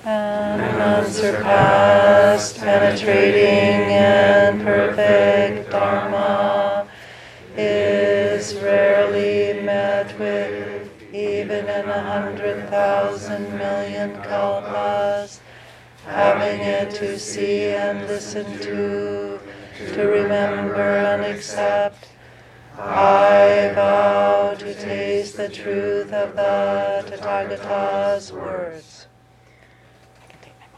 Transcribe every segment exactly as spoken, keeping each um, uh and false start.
and unsurpassed, penetrating and perfect Dharma is rarely met with, even in a hundred thousand million kalpas. Having it to see and listen to, to remember and accept, I vow to taste the truth of the Tathagata's words. I can take my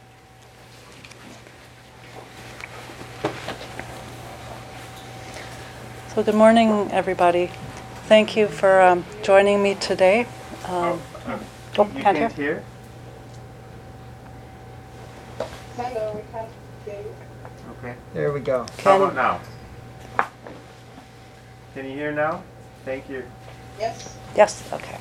mask. So good morning, everybody. Thank you for um, joining me today. Um, oh, you can't can't hear? hear? Hello, we can't hear you. Okay. There we go. How Can, about now? Can you hear now? Thank you. Yes. yes, okay.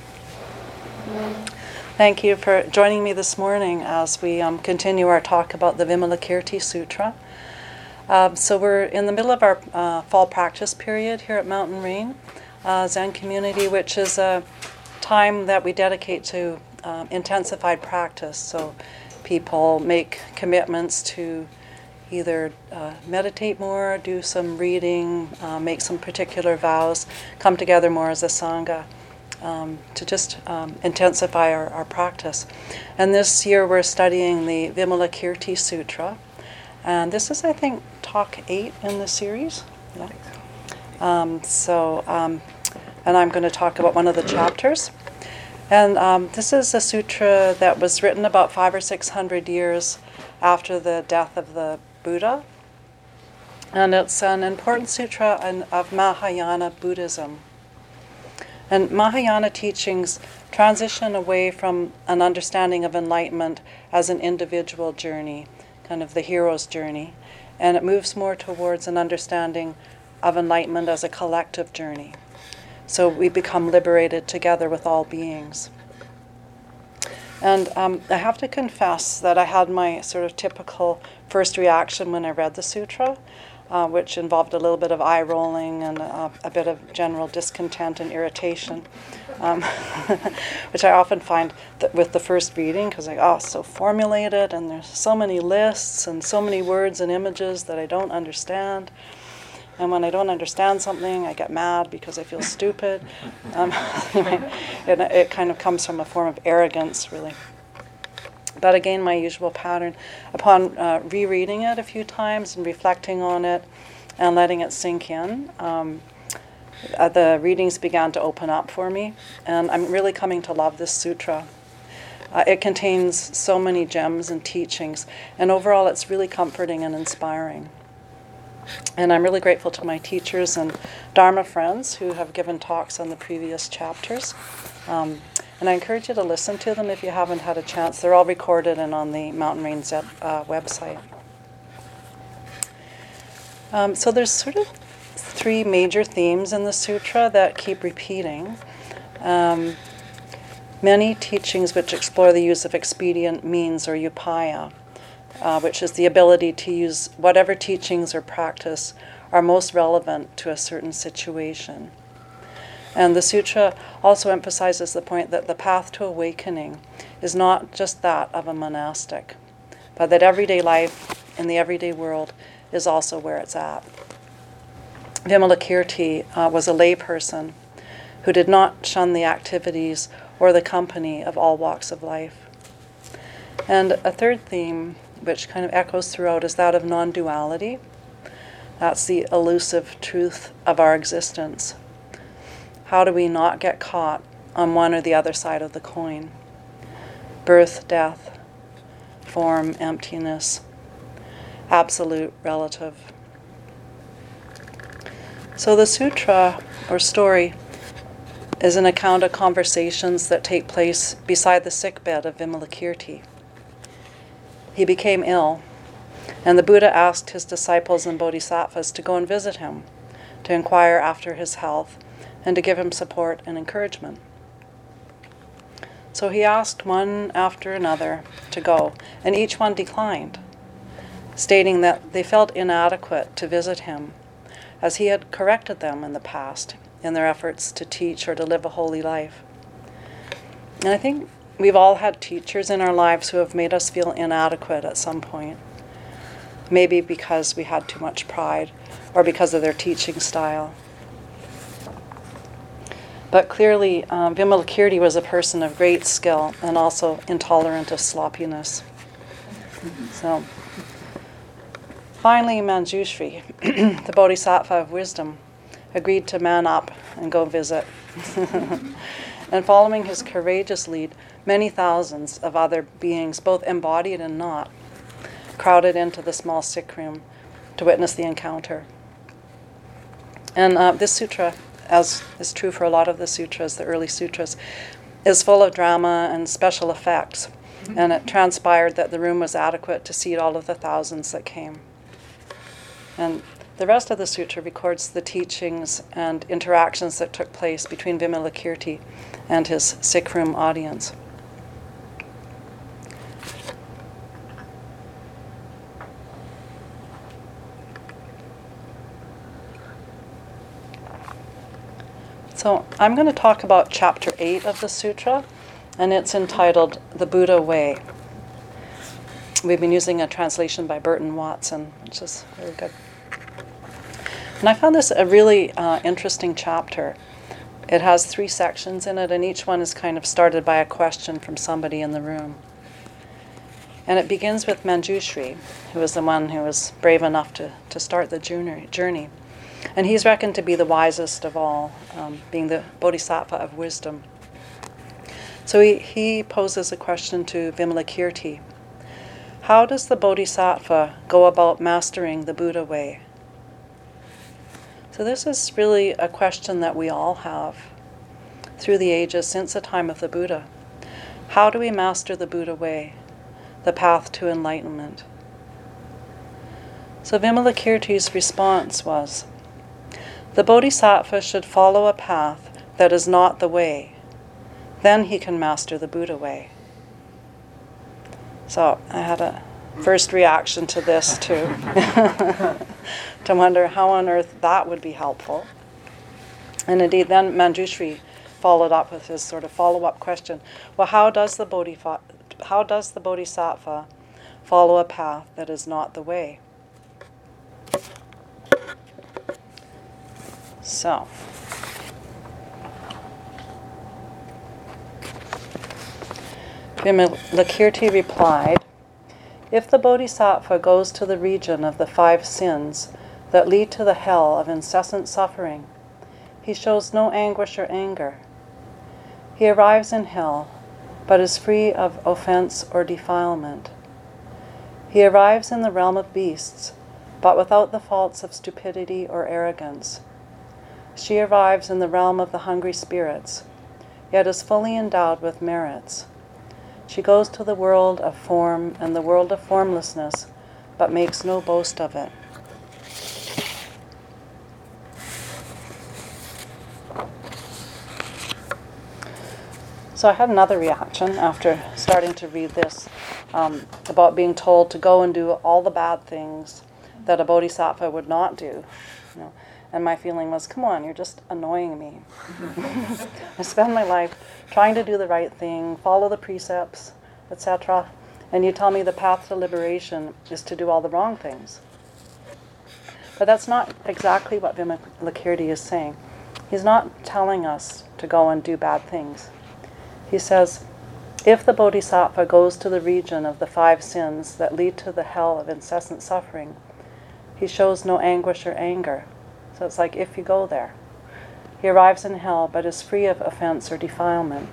Thank you for joining me this morning as we um, continue our talk about the Vimalakirti Sutra. Um, so we're in the middle of our uh, fall practice period here at Mountain Rain uh, Zen Community, which is a time that we dedicate to um, intensified practice. So people make commitments to either uh, meditate more, do some reading, uh, make some particular vows, come together more as a Sangha um, to just um, intensify our, our practice. And this year we're studying the Vimalakirti Sutra. And this is, I think, talk eight in the series. Yeah. Um, so, um, and I'm going to talk about one of the chapters. And um, this is a sutra that was written about five or six hundred years after the death of the Buddha. And it's an important sutra in, of Mahayana Buddhism. And Mahayana teachings transition away from an understanding of enlightenment as an individual journey, kind of the hero's journey, and it moves more towards an understanding of enlightenment as a collective journey. So we become liberated together with all beings. And um, I have to confess that I had my sort of typical first reaction when I read the sutra, uh, which involved a little bit of eye rolling and uh, a bit of general discontent and irritation, um, which I often find that with the first reading, because I oh, it's so formulated and there's so many lists and so many words and images that I don't understand. And when I don't understand something, I get mad because I feel stupid. Um, it, it kind of comes from a form of arrogance, really. But again, my usual pattern. Upon uh, rereading it a few times and reflecting on it and letting it sink in, um, uh, the readings began to open up for me. And I'm really coming to love this sutra. Uh, it contains so many gems and teachings. And overall, it's really comforting and inspiring. And I'm really grateful to my teachers and Dharma friends who have given talks on the previous chapters. Um, and I encourage you to listen to them if you haven't had a chance. They're all recorded and on the Mountain Rain Zen uh, website. Um, so there's sort of three major themes in the sutra that keep repeating. Um, many teachings which explore the use of expedient means or upaya, Uh, which is the ability to use whatever teachings or practice are most relevant to a certain situation. And the sutra also emphasizes the point that the path to awakening is not just that of a monastic, but that everyday life in the everyday world is also where it's at. Vimalakirti uh, was a layperson who did not shun the activities or the company of all walks of life. And a third theme, which kind of echoes throughout, is that of non-duality. That's the elusive truth of our existence. How do we not get caught on one or the other side of the coin? Birth, death, form, emptiness, absolute, relative. So the sutra, or story, is an account of conversations that take place beside the sickbed of Vimalakirti. He became ill, and the Buddha asked his disciples and bodhisattvas to go and visit him, to inquire after his health, and to give him support and encouragement. So he asked one after another to go, and each one declined, stating that they felt inadequate to visit him, as he had corrected them in the past in their efforts to teach or to live a holy life. And I think we've all had teachers in our lives who have made us feel inadequate at some point. Maybe because we had too much pride or because of their teaching style. But clearly, um, Vimalakirti was a person of great skill and also intolerant of sloppiness. So, finally, Manjushri, the Bodhisattva of wisdom, agreed to man up and go visit. And following his courageous lead, many thousands of other beings, both embodied and not, crowded into the small sick room to witness the encounter. And uh, this sutra, as is true for a lot of the sutras, the early sutras, is full of drama and special effects. And it transpired that the room was adequate to seat all of the thousands that came. And the rest of the sutra records the teachings and interactions that took place between Vimalakirti and his sick room audience. So I'm going to talk about chapter eight of the sutra, and it's entitled The Buddha Way. We've been using a translation by Burton Watson, which is very good. And I found this a really uh, interesting chapter. It has three sections in it, and each one is kind of started by a question from somebody in the room. And it begins with Manjushri, who was the one who was brave enough to, to start the journey. And he's reckoned to be the wisest of all, um, being the Bodhisattva of wisdom. So he, he poses a question to Vimalakirti. How does the Bodhisattva go about mastering the Buddha way? So this is really a question that we all have through the ages since the time of the Buddha. How do we master the Buddha way, the path to enlightenment? So Vimalakirti's response was, the Bodhisattva should follow a path that is not the way. Then he can master the Buddha way. So I had a first reaction to this too, to wonder how on earth that would be helpful. And indeed, then Manjushri followed up with his sort of follow-up question. Well, how does the Bodhisattva, how does the Bodhisattva follow a path that is not the way? So, Vimalakirti replied, if the Bodhisattva goes to the region of the five sins that lead to the hell of incessant suffering, he shows no anguish or anger. He arrives in hell, but is free of offense or defilement. He arrives in the realm of beasts, but without the faults of stupidity or arrogance. She arrives in the realm of the hungry spirits, yet is fully endowed with merits. She goes to the world of form and the world of formlessness, but makes no boast of it. So I had another reaction after starting to read this um, about being told to go and do all the bad things that a bodhisattva would not do. You know. And my feeling was, come on, you're just annoying me. I spend my life trying to do the right thing, follow the precepts, et cetera. And you tell me the path to liberation is to do all the wrong things. But that's not exactly what Vimalakirti is saying. He's not telling us to go and do bad things. He says, if the bodhisattva goes to the region of the five sins that lead to the hell of incessant suffering, he shows no anguish or anger. So it's like if you go there. He arrives in hell, but is free of offense or defilement.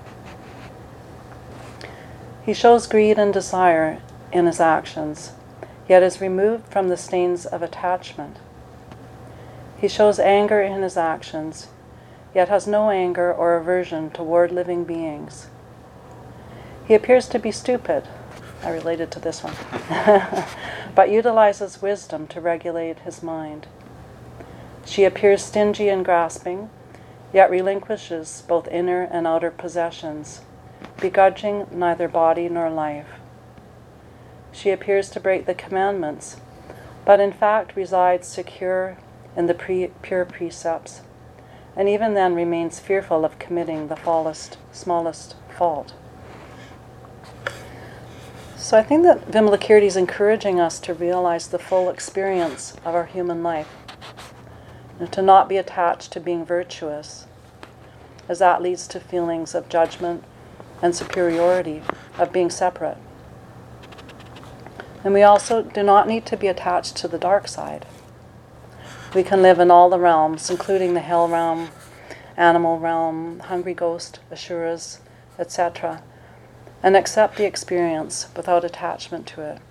He shows greed and desire in his actions, yet is removed from the stains of attachment. He shows anger in his actions, yet has no anger or aversion toward living beings. He appears to be stupid. I related to this one. But utilizes wisdom to regulate his mind. She appears stingy and grasping, yet relinquishes both inner and outer possessions, begrudging neither body nor life. She appears to break the commandments, but in fact resides secure in the pre- pure precepts, and even then remains fearful of committing the fallest, smallest fault. So I think that Vimalakirti is encouraging us to realize the full experience of our human life, and to not be attached to being virtuous, as that leads to feelings of judgment and superiority, of being separate. And we also do not need to be attached to the dark side. We can live in all the realms, including the hell realm, animal realm, hungry ghost, asuras, et cetera, and accept the experience without attachment to it.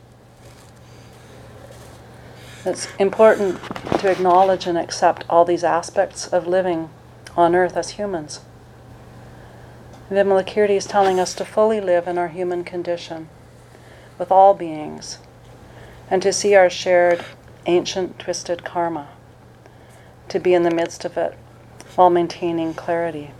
It's important to acknowledge and accept all these aspects of living on earth as humans. Vimalakirti is telling us to fully live in our human condition with all beings, and to see our shared ancient twisted karma, to be in the midst of it while maintaining clarity.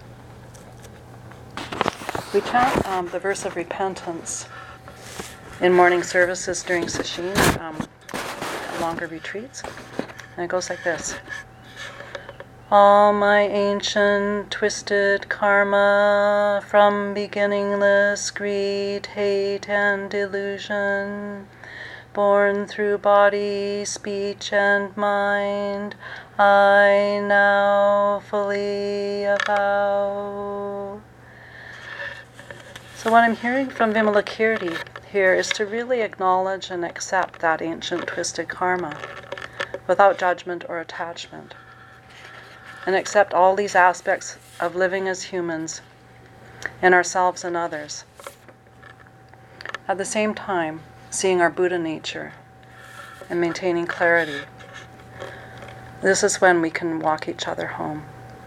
We chant um, the verse of repentance in morning services during sesshin, um, longer retreats, and it goes like this. All my ancient twisted karma from beginningless greed, hate, and delusion, born through body, speech, and mind, I now fully avow. So what I'm hearing from Vimalakirti here is to really acknowledge and accept that ancient twisted karma without judgment or attachment, and accept all these aspects of living as humans in ourselves and others. At the same time, seeing our Buddha nature and maintaining clarity. This is when we can walk each other home.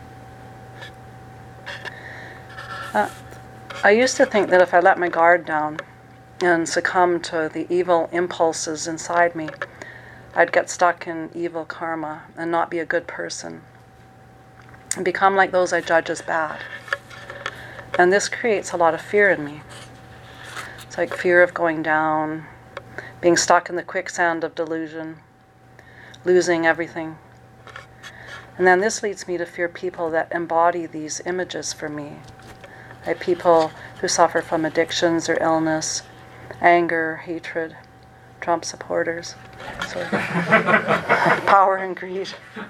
Uh, I used to think that if I let my guard down and succumb to the evil impulses inside me, I'd get stuck in evil karma and not be a good person, and become like those I judge as bad. And this creates a lot of fear in me. It's like fear of going down, being stuck in the quicksand of delusion, losing everything. And then this leads me to fear people that embody these images for me, like people who suffer from addictions or illness, anger, hatred, Trump supporters, sorry. Power and greed.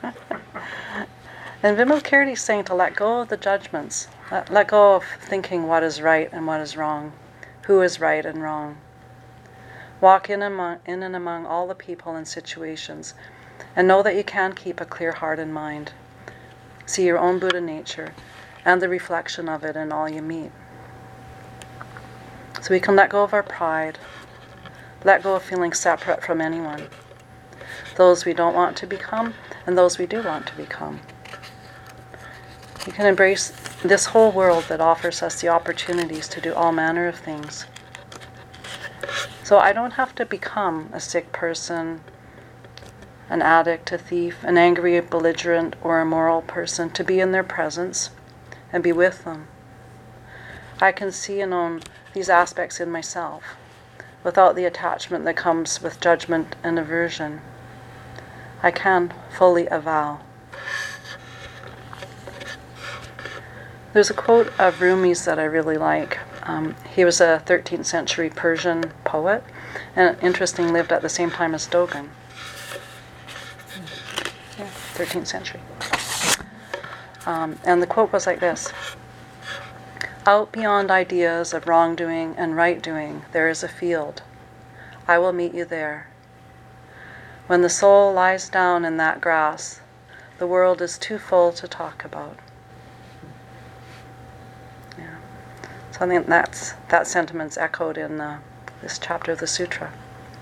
And Vimalakirti is saying to let go of the judgments, let, let go of thinking what is right and what is wrong, who is right and wrong. Walk in, among, in and among all the people and situations, and know that you can keep a clear heart and mind. See your own Buddha nature and the reflection of it in all you meet. So we can let go of our pride, let go of feeling separate from anyone, those we don't want to become and those we do want to become. We can embrace this whole world that offers us the opportunities to do all manner of things. So I don't have to become a sick person, an addict, a thief, an angry, belligerent, or immoral person to be in their presence and be with them. I can see and own these aspects in myself without the attachment that comes with judgment and aversion. I can fully avow. There's a quote of Rumi's that I really like. Um, he was a thirteenth century Persian poet, and interesting, lived at the same time as Dogen. Yeah, thirteenth century. Um, and the quote was like this. Out beyond ideas of wrongdoing and right doing, there is a field. I will meet you there. When the soul lies down in that grass, the world is too full to talk about. Yeah. So I think that's, that sentiment's echoed in uh, this chapter of the sutra.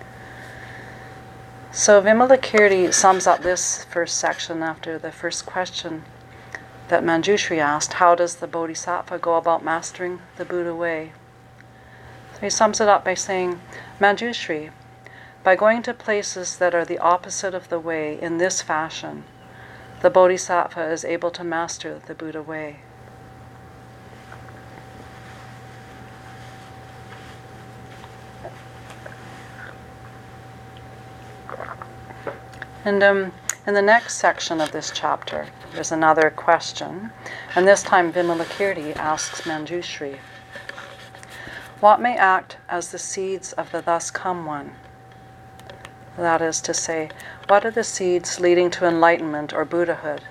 So Vimalakirti sums up this first section after the first question that Manjushri asked, how does the Bodhisattva go about mastering the Buddha way? So he sums it up by saying, Manjushri, by going to places that are the opposite of the way in this fashion, the Bodhisattva is able to master the Buddha way. And um, in the next section of this chapter, there's another question, and this time Vimalakirti asks Manjushri, What may act as the seeds of the thus come one? That is to say, what are the seeds leading to enlightenment or Buddhahood?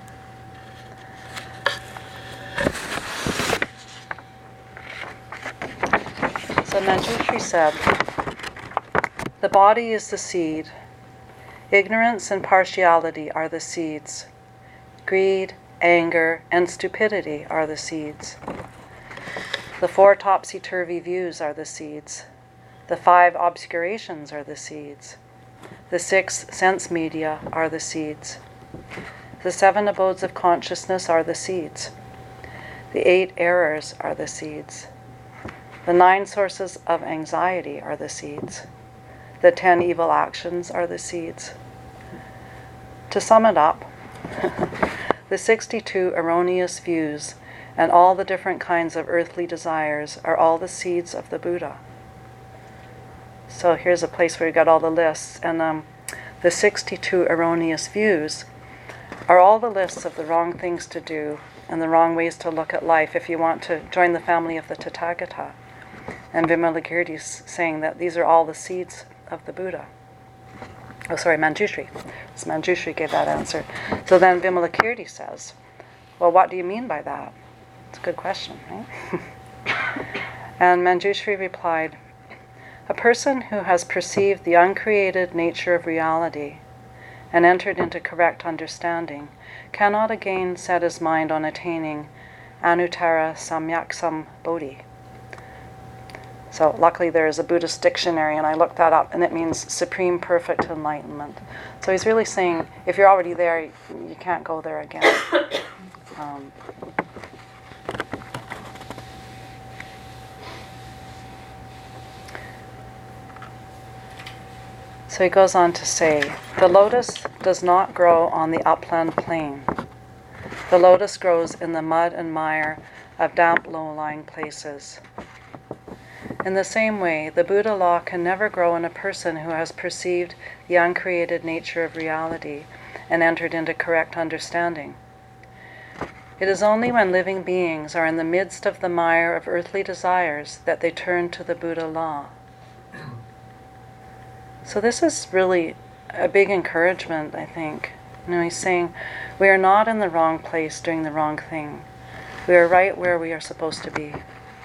So Manjushri said, the body is the seed. Ignorance and partiality are the seeds. Greed, anger, and stupidity are the seeds. The four topsy-turvy views are the seeds. The five obscurations are the seeds. The six sense media are the seeds. The seven abodes of consciousness are the seeds. The eight errors are the seeds. The nine sources of anxiety are the seeds. The ten evil actions are the seeds. To sum it up, the sixty-two erroneous views and all the different kinds of earthly desires are all the seeds of the Buddha. So here's a place where you got all the lists, and um, the sixty-two erroneous views are all the lists of the wrong things to do and the wrong ways to look at life if you want to join the family of the Tathagata. And Vimalakirti is saying that these are all the seeds of the Buddha. Oh, sorry, Manjushri. So Manjushri gave that answer. So then Vimalakirti says, well, what do you mean by that? It's a good question, right? And Manjushri replied, a person who has perceived the uncreated nature of reality and entered into correct understanding cannot again set his mind on attaining Anuttara Samyak Bodhi. So luckily there is a Buddhist dictionary, and I looked that up, and it means supreme perfect enlightenment. So he's really saying, if you're already there, you can't go there again. Um, so he goes on to say, the lotus does not grow on the upland plain. The lotus grows in the mud and mire of damp, low-lying places. In the same way, the Buddha law can never grow in a person who has perceived the uncreated nature of reality and entered into correct understanding. It is only when living beings are in the midst of the mire of earthly desires that they turn to the Buddha law. So this is really a big encouragement, I think. You know, he's saying we are not in the wrong place doing the wrong thing. We are right where we are supposed to be.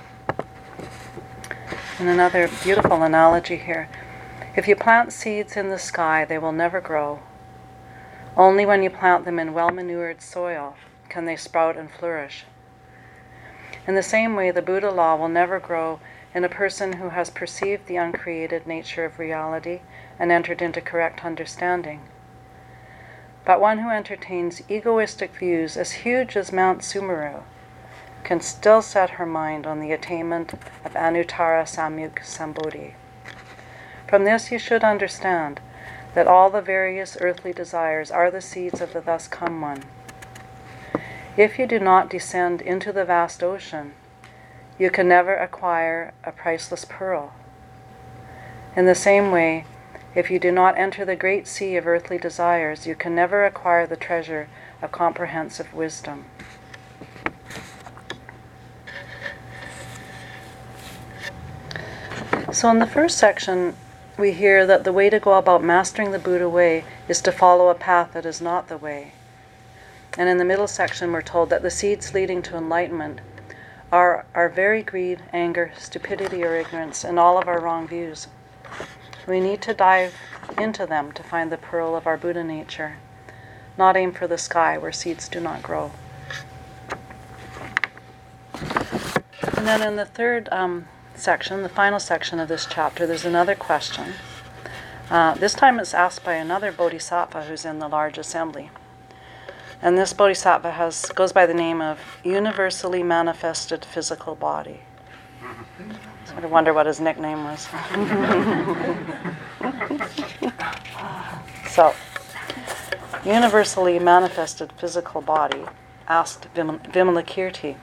And another beautiful analogy here. If you plant seeds in the sky, they will never grow. Only when you plant them in well-manured soil can they sprout and flourish. In the same way, the Buddha law will never grow in a person who has perceived the uncreated nature of reality and entered into correct understanding. But one who entertains egoistic views as huge as Mount Sumeru can still set her mind on the attainment of Anuttara Samyuk Sambodhi. From this you should understand that all the various earthly desires are the seeds of the thus come one. If you do not descend into the vast ocean, you can never acquire a priceless pearl. In the same way, if you do not enter the great sea of earthly desires, you can never acquire the treasure of comprehensive wisdom. So in the first section, we hear that the way to go about mastering the Buddha way is to follow a path that is not the way. And in the middle section, we're told that the seeds leading to enlightenment are our very greed, anger, stupidity, or ignorance, and all of our wrong views. We need to dive into them to find the pearl of our Buddha nature, not aim for the sky where seeds do not grow. And then in the third um, section, the final section of this chapter, there's another question. Uh, this time it's asked by another bodhisattva who's in the large assembly. And this bodhisattva has goes by the name of Universally Manifested Physical Body. Sort of wonder what his nickname was. So, Universally Manifested Physical Body asked Vim- Vimalakirti,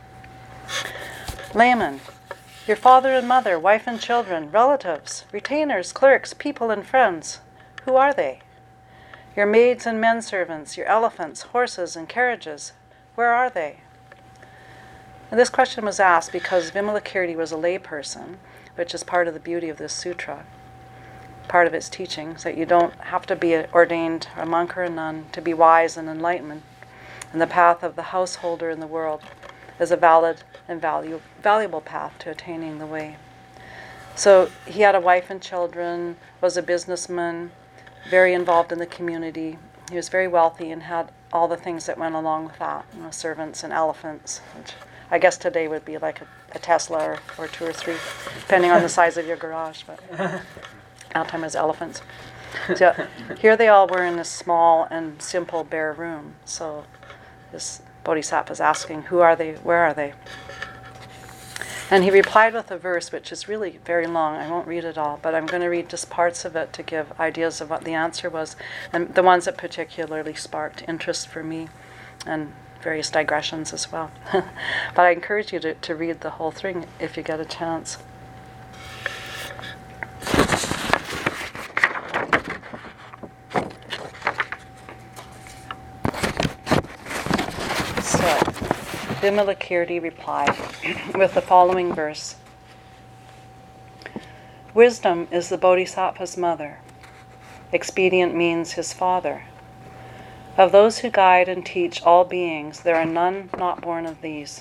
layman, your father and mother, wife and children, relatives, retainers, clerks, people and friends, who are they? Your maids and men servants, your elephants, horses and carriages, where are they? And this question was asked because Vimalakirti was a layperson, which is part of the beauty of this sutra, part of its teachings, that you don't have to be ordained a monk or a nun to be wise and enlightened. And the path of the householder in the world is a valid and valu- valuable path to attaining the way. So he had a wife and children, was a businessman, very involved in the community. He was very wealthy and had all the things that went along with that, you know, servants and elephants, which I guess today would be like a, a Tesla or, or two or three, depending on the size of your garage. But that time it was elephants. So here they all were in this small and simple bare room. So this Bodhisattva is asking, who are they? Where are they? And he replied with a verse which is really very long. I won't read it all, but I'm going to read just parts of it to give ideas of what the answer was, and the ones that particularly sparked interest for me, and various digressions as well. But I encourage you to, to read the whole thing if you get a chance. So, Vimalakirti replied with the following verse. Wisdom is the Bodhisattva's mother. Expedient means his father. Of those who guide and teach all beings, there are none not born of these.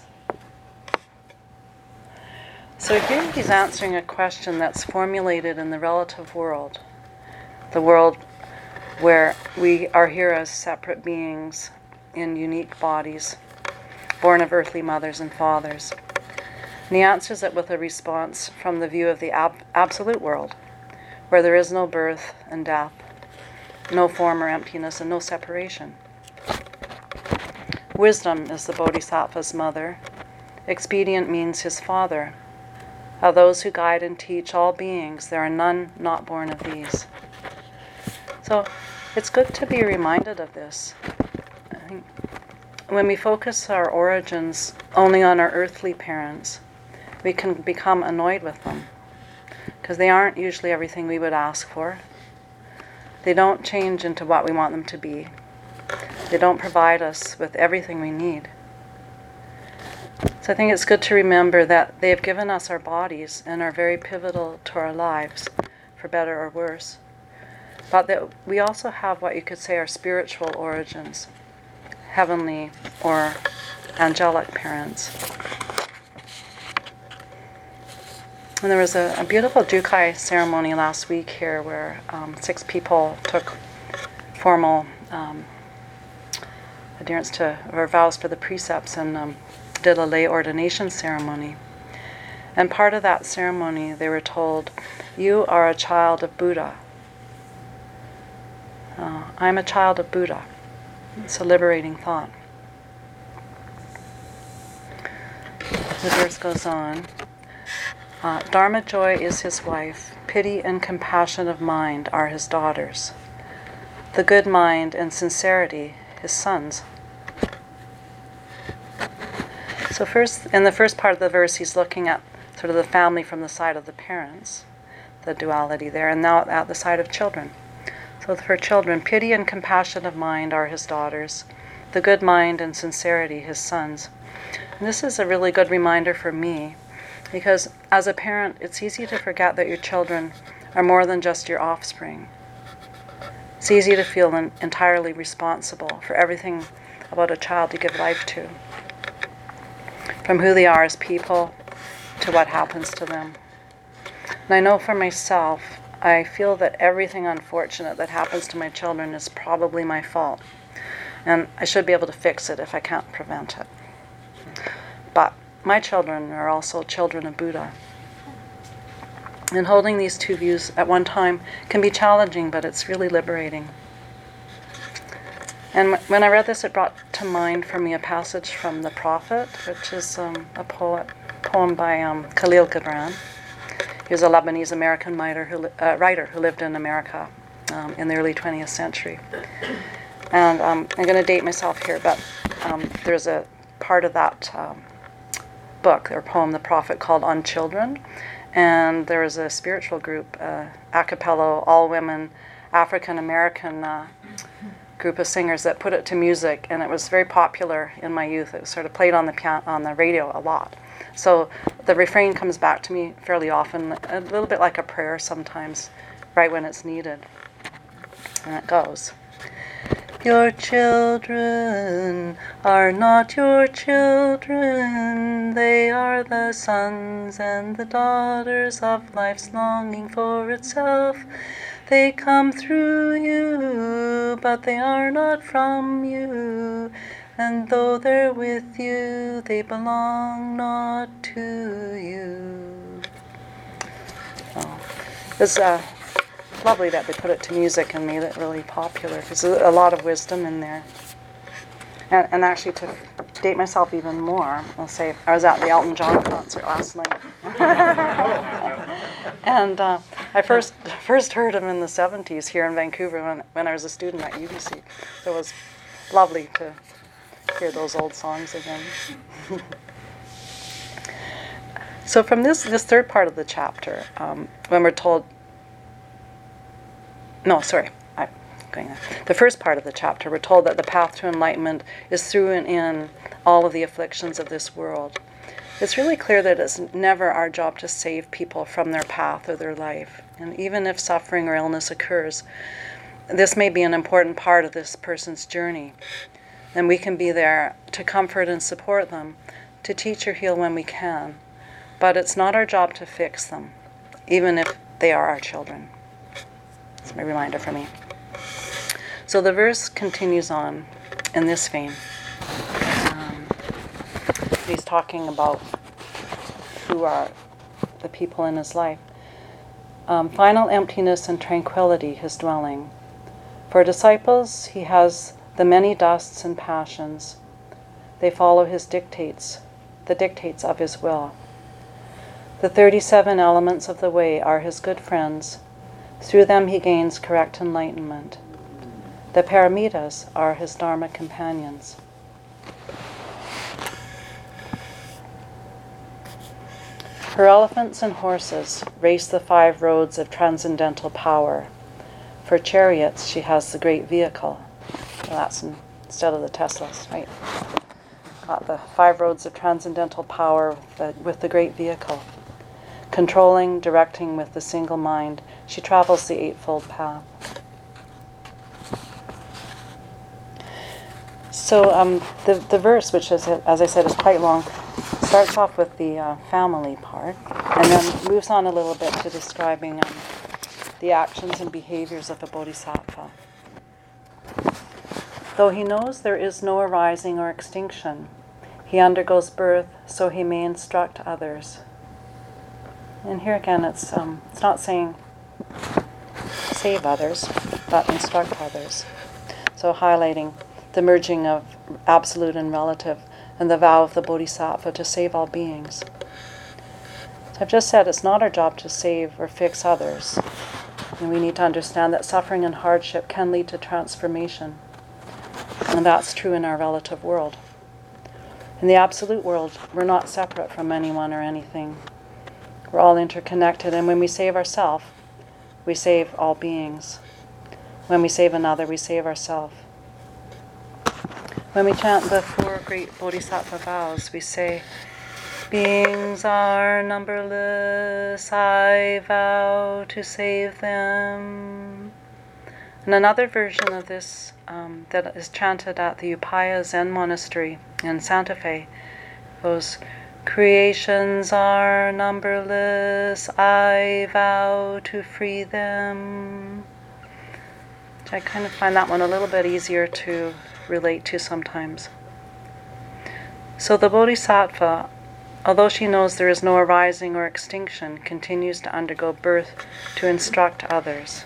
So here he's answering a question that's formulated in the relative world, the world where we are here as separate beings in unique bodies, born of earthly mothers and fathers. And he answers it with a response from the view of the ab- absolute world, where there is no birth and death, no form or emptiness, and no separation. Wisdom is the Bodhisattva's mother. Expedient means his father. Of those who guide and teach all beings, there are none not born of these. So it's good to be reminded of this. I think when we focus our origins only on our earthly parents, we can become annoyed with them because they aren't usually everything we would ask for. They don't change into what we want them to be. They don't provide us with everything we need. So I think it's good to remember that they have given us our bodies and are very pivotal to our lives, for better or worse. But that we also have what you could say are spiritual origins, heavenly or angelic parents. And there was a, a beautiful Jukai ceremony last week here where um, six people took formal um, adherence to, or vows for the precepts and um, did a lay ordination ceremony. And part of that ceremony they were told, you are a child of Buddha. Uh, I'm a child of Buddha. It's a liberating thought. The verse goes on. Uh, Dharma joy is his wife. Pity and compassion of mind are his daughters. The good mind and sincerity, his sons. So first, in the first part of the verse, he's looking at sort of the family from the side of the parents, the duality there, and now at the side of children. So for children, pity and compassion of mind are his daughters. The good mind and sincerity, his sons. And this is a really good reminder for me, because as a parent, it's easy to forget that your children are more than just your offspring. It's easy to feel en- entirely responsible for everything about a child you give life to, from who they are as people to what happens to them. And I know for myself, I feel that everything unfortunate that happens to my children is probably my fault, and I should be able to fix it if I can't prevent it. But my children are also children of Buddha. And holding these two views at one time can be challenging, but it's really liberating. And when I read this, it brought to mind for me a passage from The Prophet, which is um, a poet, poem by um, Khalil Gibran. He was a Lebanese-American writer who, li- uh, writer who lived in America um, in the early twentieth century. And um, I'm going to date myself here, but um, there's a part of that um, book, or poem, The Prophet, called On Children. And there was a spiritual group, uh, a cappella, all women, African-American uh, group of singers that put it to music, and it was very popular in my youth. It was sort of played on the piano, on the radio a lot. So the refrain comes back to me fairly often, a little bit like a prayer sometimes, right when it's needed. And it goes, "Your children are not your children, they are the sons and the daughters of life's longing for itself. They come through you, but they are not from you, and though they're with you, they belong not to you." Oh, it's uh, lovely that they put it to music and made it really popular, because there's a lot of wisdom in there. And, and actually, to date myself even more, I'll say I was at the Elton John concert last night. And uh, I first first heard him in the seventies here in Vancouver when, when I was a student at U B C. So it was lovely to hear those old songs again. So from this, this third part of the chapter, um, when we're told, no, sorry, I'm going there. The first part of the chapter, we're told that the path to enlightenment is through and in all of the afflictions of this world. It's really clear that it's never our job to save people from their path or their life. And even if suffering or illness occurs, this may be an important part of this person's journey. And we can be there to comfort and support them, to teach or heal when we can. But it's not our job to fix them, even if they are our children. It's a reminder for me. So the verse continues on in this vein. Um, he's talking about who are the people in his life. Um, final emptiness and tranquility his dwelling. For disciples he has the many dusts and passions. They follow his dictates, the dictates of his will. The thirty-seven elements of the way are his good friends. Through them he gains correct enlightenment. The paramitas are his dharma companions. Her elephants and horses race the five roads of transcendental power. For chariots she has the great vehicle. Well, that's in, instead of the Teslas, right? Got the five roads of transcendental power with the, with the great vehicle. Controlling, directing with the single mind, she travels the Eightfold Path. So um, the, the verse, which is, as I said, is quite long, starts off with the uh, family part, and then moves on a little bit to describing um, the actions and behaviors of a bodhisattva. Though he knows there is no arising or extinction, he undergoes birth so he may instruct others. And here again, it's um, it's not saying save others, but instruct others. So highlighting the merging of absolute and relative, and the vow of the bodhisattva to save all beings. So I've just said it's not our job to save or fix others. And we need to understand that suffering and hardship can lead to transformation. And that's true in our relative world. In the absolute world, we're not separate from anyone or anything. We're all interconnected, and when we save ourselves, we save all beings. When we save another, we save ourselves. When we chant the four great bodhisattva vows, we say, "Beings are numberless, I vow to save them." And another version of this um, that is chanted at the Upaya Zen Monastery in Santa Fe goes, "Creations are numberless, I vow to free them." Which I kind of find that one a little bit easier to relate to sometimes. So the bodhisattva, although she knows there is no arising or extinction, continues to undergo birth to instruct others.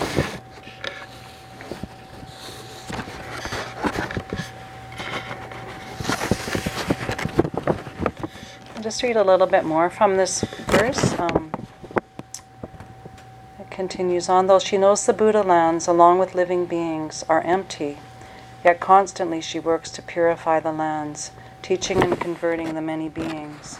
I'll just read a little bit more from this verse. Um, it continues on, though she knows the Buddha lands, along with living beings, are empty, yet constantly she works to purify the lands, teaching and converting the many beings.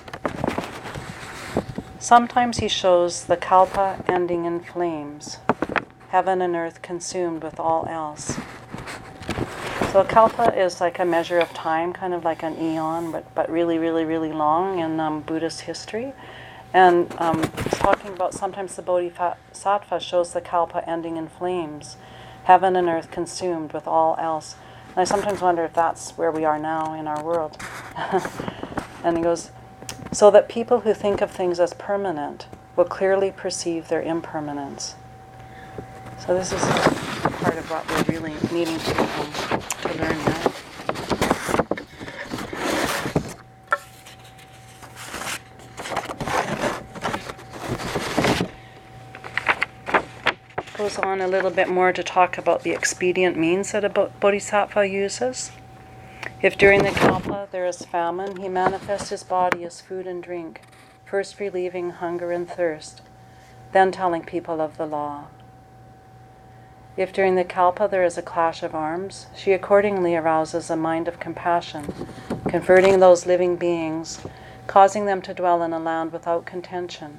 Sometimes he shows the kalpa ending in flames, heaven and earth consumed with all else. So a kalpa is like a measure of time, kind of like an eon, but, but really, really, really long in um, Buddhist history. And um, it's talking about sometimes the bodhisattva shows the kalpa ending in flames, heaven and earth consumed with all else. And I sometimes wonder if that's where we are now in our world. And he goes, so that people who think of things as permanent will clearly perceive their impermanence. So this is part of what we're really needing to, um, to learn now. Goes on a little bit more to talk about the expedient means that a bodhisattva uses. If during the kalpa there is famine, he manifests his body as food and drink, first relieving hunger and thirst, then telling people of the law. If during the kalpa there is a clash of arms, she accordingly arouses a mind of compassion, converting those living beings, causing them to dwell in a land without contention.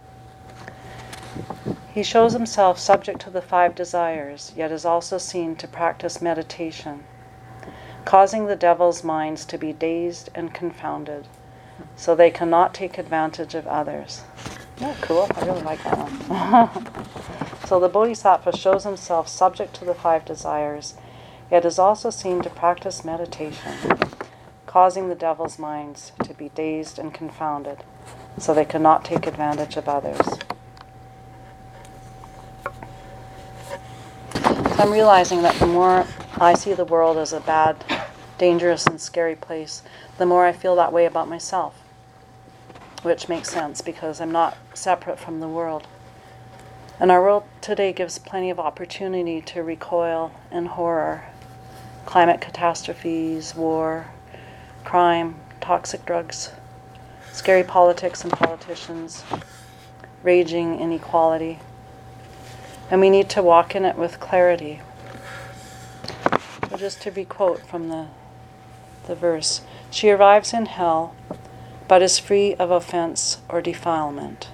He shows himself subject to the five desires, yet is also seen to practice meditation, causing the devil's minds to be dazed and confounded, so they cannot take advantage of others. Oh, cool. I really like that one. So the bodhisattva shows himself subject to the five desires, yet is also seen to practice meditation, causing the devil's minds to be dazed and confounded, so they cannot take advantage of others. So I'm realizing that the more I see the world as a bad, dangerous, and scary place, the more I feel that way about myself, which makes sense because I'm not separate from the world. And our world today gives plenty of opportunity to recoil in horror. Climate catastrophes, war, crime, toxic drugs, scary politics and politicians, raging inequality. And we need to walk in it with clarity. So just to requote from the, the verse, she arrives in hell, but is free of offense or defilement.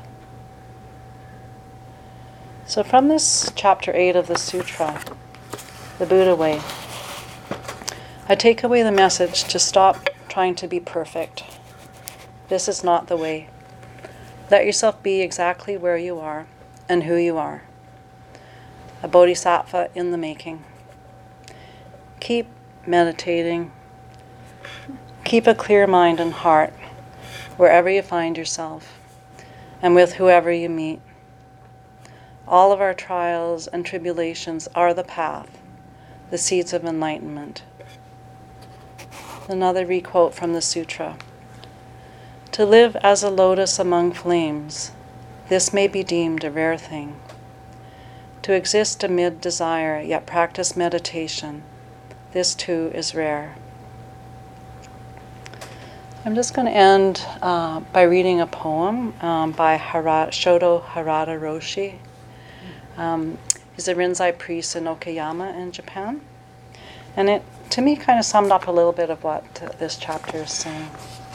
So from this chapter eight of the sutra, the Buddha way, I take away the message to stop trying to be perfect. This is not the way. Let yourself be exactly where you are and who you are. A bodhisattva in the making. Keep meditating. Keep a clear mind and heart wherever you find yourself and with whoever you meet. All of our trials and tribulations are the path, the seeds of enlightenment. Another requote from the sutra. To live as a lotus among flames, this may be deemed a rare thing. To exist amid desire, yet practice meditation, this too is rare. I'm just going to end uh, by reading a poem um, by Hara- Shodo Harada Roshi. Um, he's a Rinzai priest in Okayama in Japan. And it, to me, kind of summed up a little bit of what uh, this chapter is saying.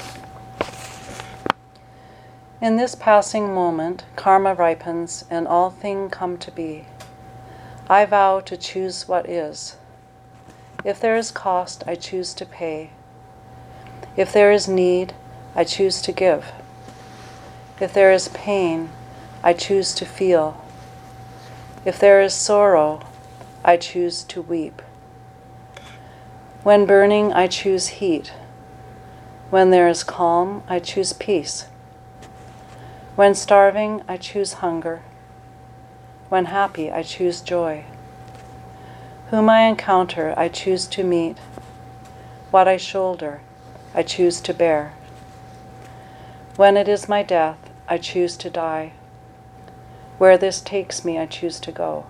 In this passing moment, karma ripens and all things come to be. I vow to choose what is. If there is cost, I choose to pay. If there is need, I choose to give. If there is pain, I choose to feel. If there is sorrow, I choose to weep. When burning, I choose heat. When there is calm, I choose peace. When starving, I choose hunger. When happy, I choose joy. Whom I encounter, I choose to meet. What I shoulder, I choose to bear. When it is my death, I choose to die. Where this takes me, I choose to go.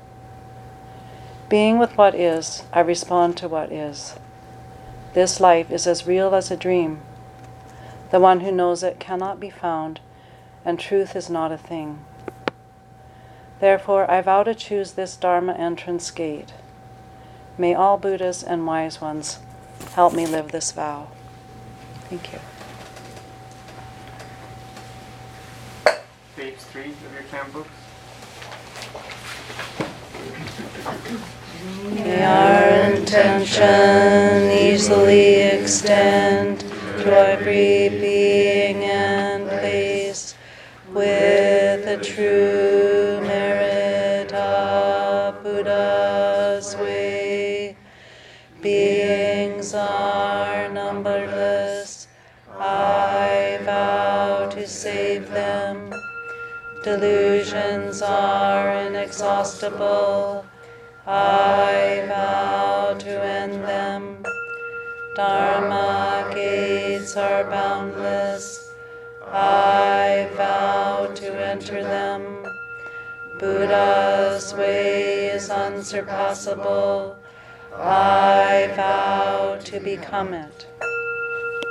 Being with what is, I respond to what is. This life is as real as a dream. The one who knows it cannot be found, and truth is not a thing. Therefore, I vow to choose this Dharma entrance gate. May all Buddhas and wise ones help me live this vow. Thank you. Page three of your cam books. May our intention easily extend to every being and place with the true merit of Buddha's way. Beings are numberless, I vow to save them. Delusions are inexhaustible, I vow to end them. Dharma gates are boundless, I vow to enter them. Buddha's way is unsurpassable, I vow to become it.